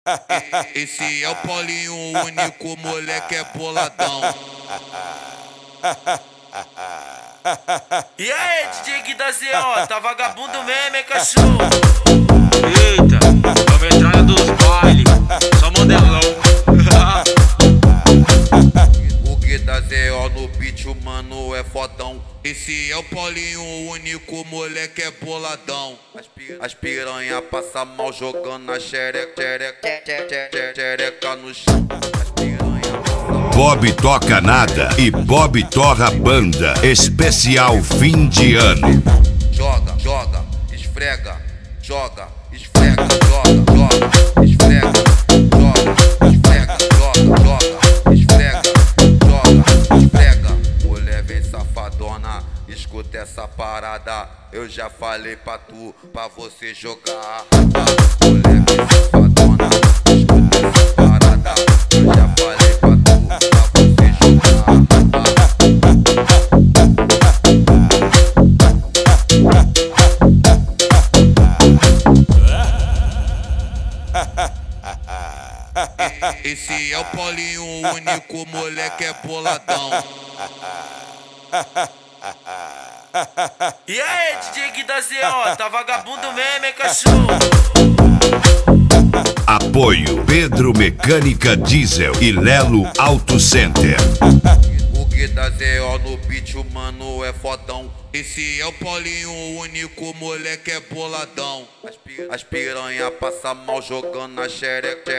Esse é o Paulinho, o único moleque é boladão. E aí, DJ Gui da ZO, tá vagabundo mesmo, hein, cachorro? Eita, é uma entrada dos baile, só modelão. O Gui da ZO no beat, o mano é fodão. Esse é o Paulinho, o único moleque é boladão. As piranha passa mal jogando a xereca no chão. Bob toca nada e Bob torra banda. Especial fim de ano. Joga, joga, esfrega, joga, esfrega, joga, joga, esfrega, joga, esfrega, joga, esfrega, joga, esfrega. Mulher vem safadona, escuta essa parada. Eu já falei pra tu, pra você jogar. Mulher vem safadona, escuta essa parada. Eu já falei pra tu, pra você jogar. Esse é o Paulinho, o único moleque é boladão. E aí, DJ Gui da ZO, tá vagabundo mesmo, hein, cachorro? Apoio Pedro Mecânica Diesel e Lelo Auto Center. O Gui da ZO no beat, o mano é fodão. Esse é o Paulinho, o único moleque é boladão. As piranha passa mal jogando a xereca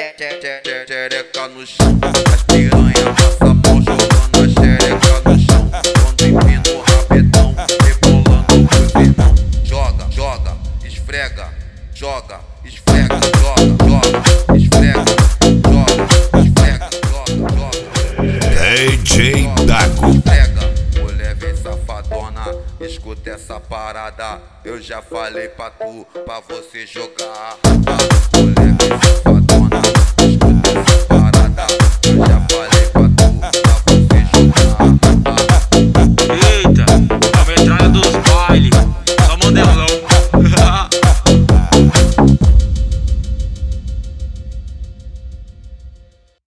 no chão. As piranha passa mal jogando a xereca no chão. Quando empina o rabetão, rebolando pros irmãos. Joga, joga, esfrega, joga, esfrega, joga, joga, esfrega, joga, esfrega, joga, joga. DJ Dago. Mulher vem safadona, escuta essa parada. Eu já falei pra tu, pra você jogar. Mulher vem safadona.